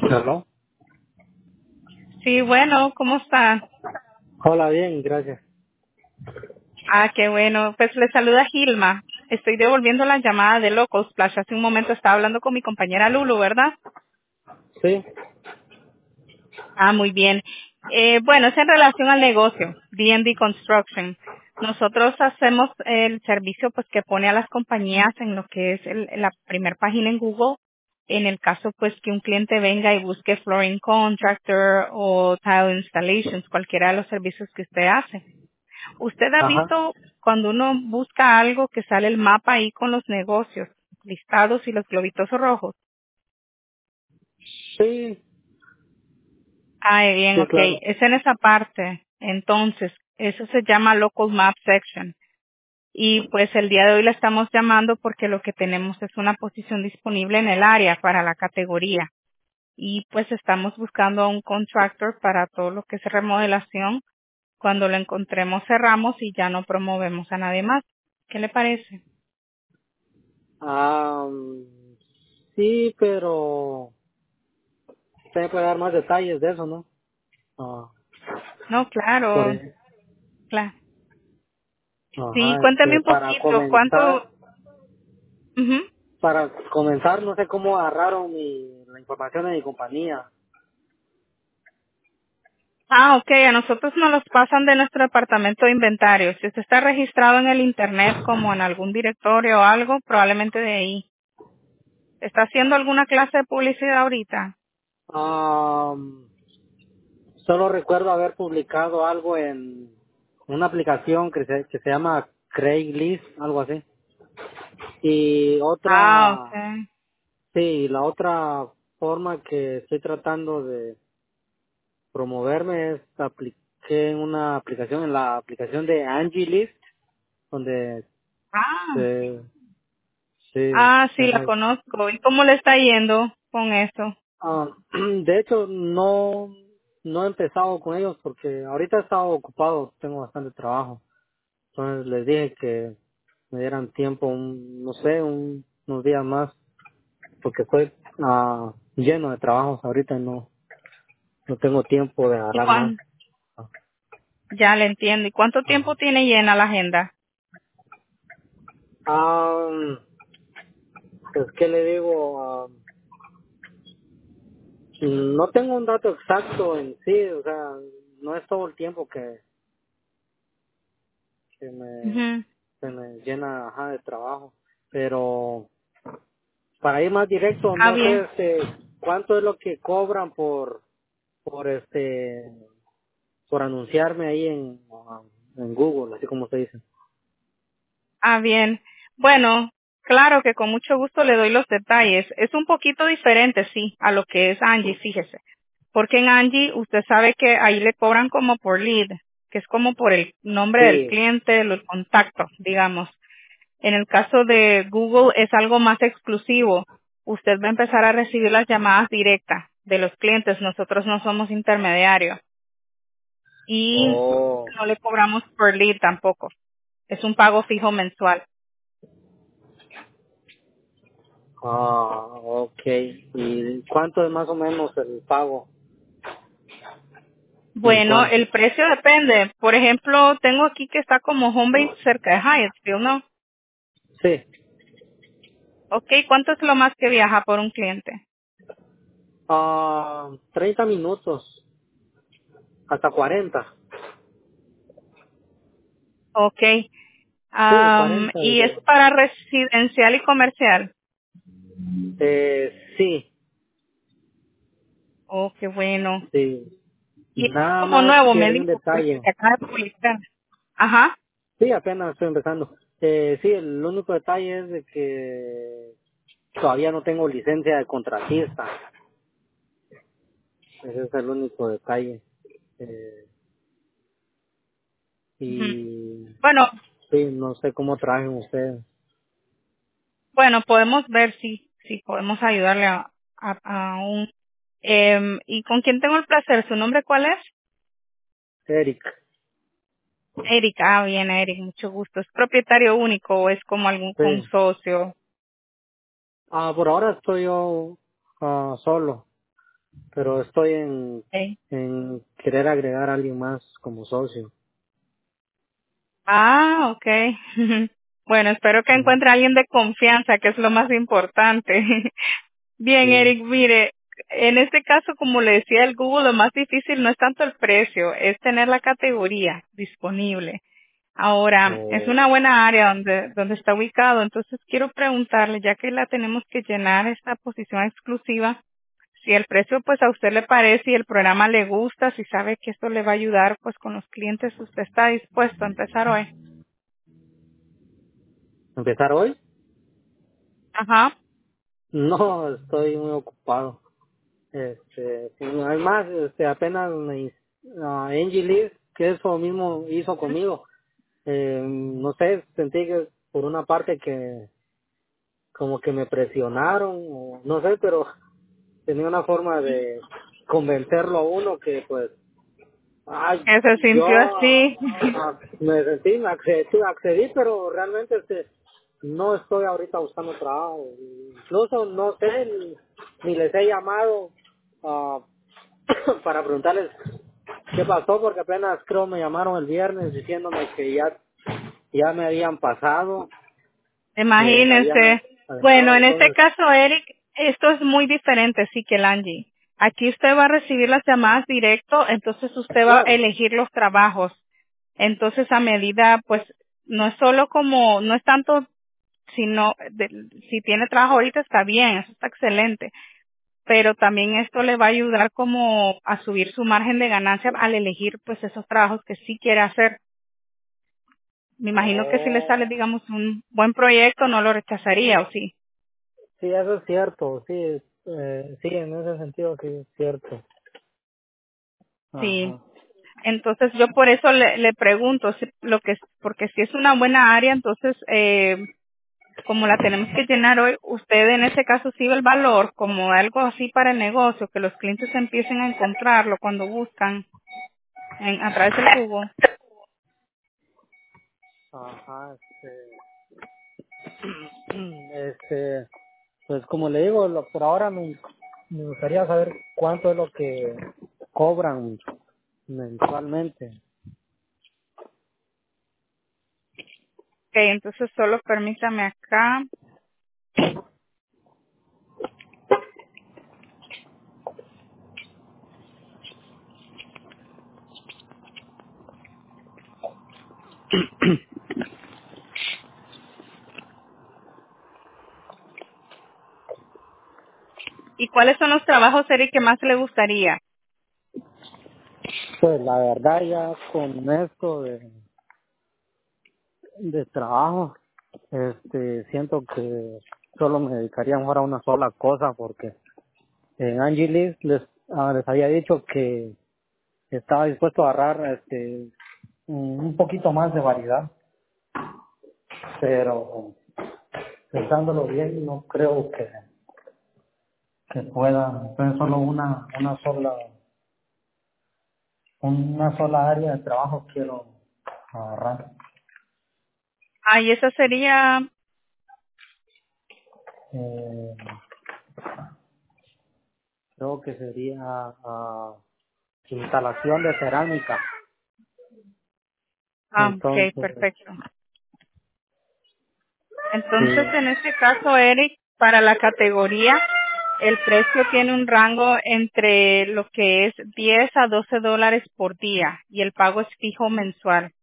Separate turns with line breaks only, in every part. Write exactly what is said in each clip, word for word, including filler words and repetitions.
¿Aló?
Sí, bueno, ¿cómo está?
Hola, bien, gracias.
Ah, qué bueno. Pues le saluda Gilma. Estoy devolviendo la llamada de Locals Splash. Hace un momento estaba hablando con mi compañera Lulu, ¿verdad?
Sí,
Ah, muy bien. Eh, bueno, es en relación al negocio, D and D Construction. Nosotros hacemos el servicio pues que pone a las compañías en lo que es el- la primera página en Google. En el caso pues que un cliente venga y busque flooring contractor o tile installations, cualquiera de los servicios que usted hace. ¿Usted ha
ajá.
visto cuando uno busca algo que sale el mapa ahí con los negocios listados y los globitos rojos?
Sí,
Ah, bien,
sí,
ok.
claro.
Es en esa parte. Entonces, eso se llama Local Map Section. Y pues el día de hoy la estamos llamando porque lo que tenemos es una posición disponible en el área para la categoría. Y pues estamos buscando a un contractor para todo lo que es remodelación. Cuando lo encontremos cerramos y ya no promovemos a nadie más. ¿Qué le parece?
Ah, mm, sí, pero usted me puede dar más detalles de eso, ¿no? Ah,
No,
por
claro,
ejemplo.
claro. Sí,
Ajá,
cuéntame
este,
un
para
poquito, ¿cuánto?
comenzar,
Ujú.
para comenzar, no sé cómo agarraron mi, la información de mi compañía.
Ah, ok, a nosotros nos los pasan de nuestro departamento de inventario. Si usted está registrado en el Internet como en algún directorio o algo, probablemente de ahí. ¿Está haciendo alguna clase de publicidad ahorita?
Ah, solo recuerdo haber publicado algo en una aplicación que se, que se llama Craigslist, algo así. Y
Ah,
otra
ok.
Sí, la otra forma que estoy tratando de promoverme es apliqué en una aplicación, en la aplicación de Angie List, donde
Ah,
se, sí,
ah, sí, la
esa-
conozco. ¿Y cómo le está yendo con eso?
ah, de hecho no, no he empezado con ellos porque ahorita he estado ocupado, tengo bastante trabajo. Entonces les dije que me dieran tiempo, un, no sé, un- unos días más, porque estoy ah, lleno de trabajos ahorita y no, no tengo tiempo de
¿Y
agarrar más.
cuán? Ya le entiendo. ¿Y cuánto tiempo tiene llena la agenda?
Ah, pues, ¿qué le digo? Ah, no tengo un dato exacto en sí, o sea, no es todo el tiempo que, que me,
Ujú.
se me llena ajá, de trabajo, pero para ir más directo,
Ah,
no sé
bien.
este, cuánto es lo que cobran por, por este, por anunciarme ahí en, ah, en Google, así como se dice.
Ah, bien. Bueno, claro que con mucho gusto le doy los detalles. Es un poquito diferente, sí, a lo que es Angie, fíjese. Porque en Angie usted sabe que ahí le cobran como por lead, que es como por el nombre del
Sí,
cliente, el contacto, digamos. En el caso de Google es algo más exclusivo. Usted va a empezar a recibir las llamadas directas de los clientes. Nosotros no somos intermediarios. Y
oh,
no le cobramos por lead tampoco. Es un pago fijo mensual.
ah, okay. ¿Y cuánto es más o menos el pago
Bueno,
mensual?
el precio depende. Por ejemplo, tengo aquí que está como home base cerca de Hyattsville, ¿no?
Sí.
Ok, ¿cuánto es lo más que viaja por un cliente?
Ah, treinta minutos, hasta cuarenta.
Ok,
Sí,
am,
cuarenta
y es
diría.
para residencial y comercial.
Eh, sí,
Oh, qué bueno.
sí.
Y es
Nada
como
más
nuevo,
que
me
hay un
dijo, pues,
detalle.
que acaba de publicar. Ajá.
Sí, apenas estoy empezando. Eh, sí, el único detalle es de que todavía no tengo licencia de contratista. Ese es el único detalle. Eh,
Ujú.
y
Bueno,
sí, no sé cómo trabajan ustedes.
bueno, podemos ver si, si podemos ayudarle a, a, a un... em, ¿Y con quién tengo el placer? ¿Su nombre cuál es?
Eric.
Eric, ah, bien, Eric, mucho gusto. ¿Es propietario único o es como algún con
Sí.
socio?
Ah, por ahora estoy yo ah, solo. pero estoy en,
Okay.
en querer agregar a alguien más como socio.
Ah, okay. Bueno, espero que
Sí,
encuentre a alguien de confianza, que es lo más importante. Bien,
sí.
Eric, mire, en este caso, como le decía el Google, lo más difícil no es tanto el precio, es tener la categoría disponible. Ahora, es
O
una buena área donde, donde está ubicado, entonces quiero preguntarle, ya que la tenemos que llenar esta posición exclusiva, si el precio pues a usted le parece y el programa le gusta, si sabe que esto le va a ayudar pues con los clientes, usted está dispuesto a empezar hoy.
empezar hoy.
Ajá.
No, estoy muy ocupado. Este, sí, además, este, apenas me, uh, Angie Lee, que eso mismo hizo conmigo. Eh, no sé, sentí que por una parte que como que me presionaron, o no sé, pero tenía una forma de convencerlo a uno que pues, ay,
Que se sintió
yo
así.
ah, me sentí, me accedí, accedí, pero realmente este, no estoy ahorita buscando trabajo. Incluso no sé, ni, ni les he llamado ah, para preguntarles qué pasó, porque apenas creo me llamaron el viernes diciéndome que ya, ya me habían pasado, que me habían
Imagínese. Bueno,
agregado,
en este
entonces,
caso, Eric, esto es muy diferente, sí, que el Angie. Aquí usted va a recibir las llamadas directo, entonces usted va a
claro,
elegir los trabajos. Entonces, a medida, pues, no es solo como, no es tanto, sino, de- si tiene trabajo ahorita está bien, eso está excelente. Pero también esto le va a ayudar como a subir su margen de ganancia al elegir, pues, esos trabajos que sí quiere hacer. Me imagino que si le sale,
oh,
digamos, un buen proyecto, no lo rechazaría, ¿o sí?
sí, eso es cierto, sí, eh, sí, en ese sentido sí es cierto.
Sí.
Ajá.
Entonces yo por eso le, le pregunto si, lo que porque si es una buena área, entonces eh, como la tenemos que llenar hoy, usted en ese caso sí ve el valor como algo así para el negocio, que los clientes empiecen a encontrarlo cuando buscan en, a través del Google.
Ajá, este, este, pues como le digo, lo, por ahora me, me gustaría saber cuánto es lo que cobran mensualmente.
Ok, entonces solo permítame acá. ¿Y cuáles son los trabajos, Eric, que más le gustaría?
Pues la verdad ya con esto de, de trabajo, este, siento que solo me dedicaría mejor a una sola cosa porque en Angelis les, ah, les había dicho que estaba dispuesto a agarrar este un poquito más de variedad, pero pensándolo bien no creo que, que pueda, entonces solo una, una sola, una sola área de trabajo quiero agarrar.
Ah, y esa sería,
Eh, creo que sería ah, instalación de cerámica.
ah, ok,
Entonces,
perfecto. Entonces,
sí,
en este caso, Eric, para la categoría, el precio tiene un rango entre lo que es diez a doce dólares por día y el pago es fijo mensual.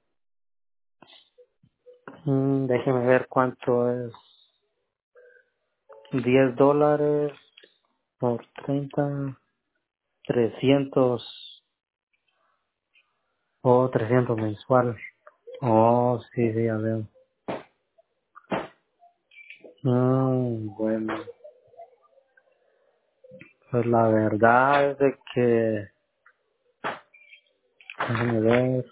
mm, déjeme ver cuánto es. Diez dólares por treinta, trescientos o trescientos mensual. Oh, sí, sí, ya veo. Mm, bueno, pues la verdad es de que, déjame ver,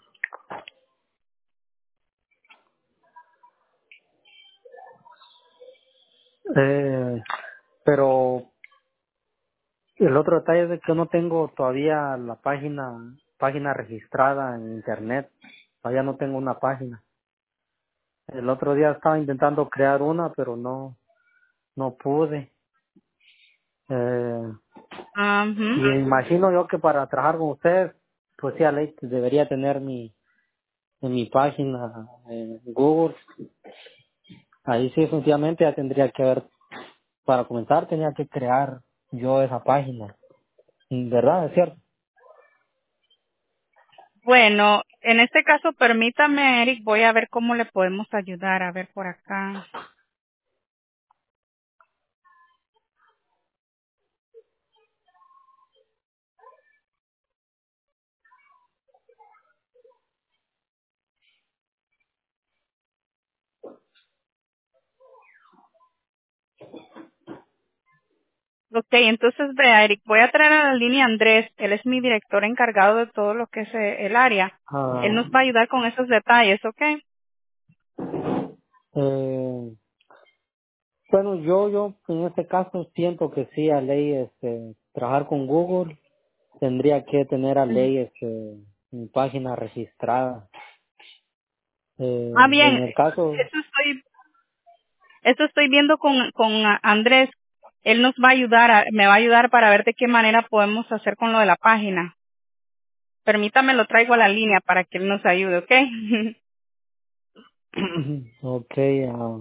eh, pero el otro detalle es de que no tengo todavía la página, página registrada en internet, todavía no tengo una página. El otro día estaba intentando crear una, pero no, no pude. Eh, Y
Ujú.
me imagino yo que para trabajar con ustedes, pues sí, a ley debería tener mi, en mi página en Google. Ahí sí, definitivamente ya tendría que haber, para comenzar tenía que crear yo esa página. ¿Verdad? ¿Es cierto?
Bueno, en este caso, permítame, Eric, voy a ver cómo le podemos ayudar. A ver por acá. Ok, entonces vea, Eric, voy a traer a la línea a Andrés. Él es mi director encargado de todo lo que es eh, el área. Él nos
Ah,
va a ayudar con esos detalles, ¿ok?
eh, bueno, yo, yo en este caso siento que sí, a ley, este, trabajar con Google tendría que tener a
Ujú.
ley, este, mi página registrada.
Ah,
Eh,
bien,
en el caso,
eso estoy, eso estoy viendo con, con ah, Andrés. Él nos va a ayudar, a- me va a ayudar para ver de qué manera podemos hacer con lo de la página. Permítame, lo traigo a la línea para que él nos ayude, ¿ok?
okay, ah,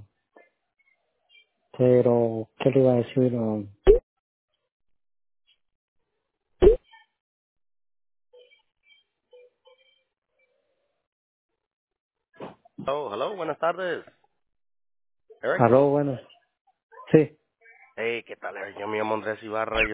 pero, ¿qué le iba a decir? Ah,
Oh, hello, buenas tardes. Eric.
aló, bueno, sí.
Hey, ¿qué tal, Eric? Yo me llamo Andrés Ibarra.